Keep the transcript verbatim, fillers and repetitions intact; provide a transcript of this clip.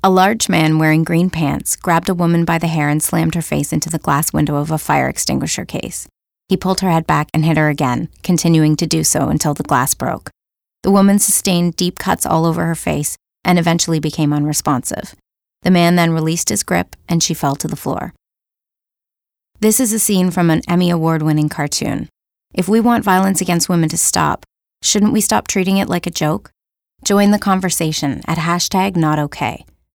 A large man wearing green pants grabbed a woman by the hair and slammed her face into the glass window of a fire extinguisher case. He pulled her head back and hit her again, continuing to do so until the glass broke. The woman sustained deep cuts all over her face and eventually became unresponsive. The man then released his grip and she fell to the floor. This is a scene from an Emmy Award-winning cartoon. If we want violence against women to stop, shouldn't we stop treating it like a joke? Join the conversation at hashtag not okay.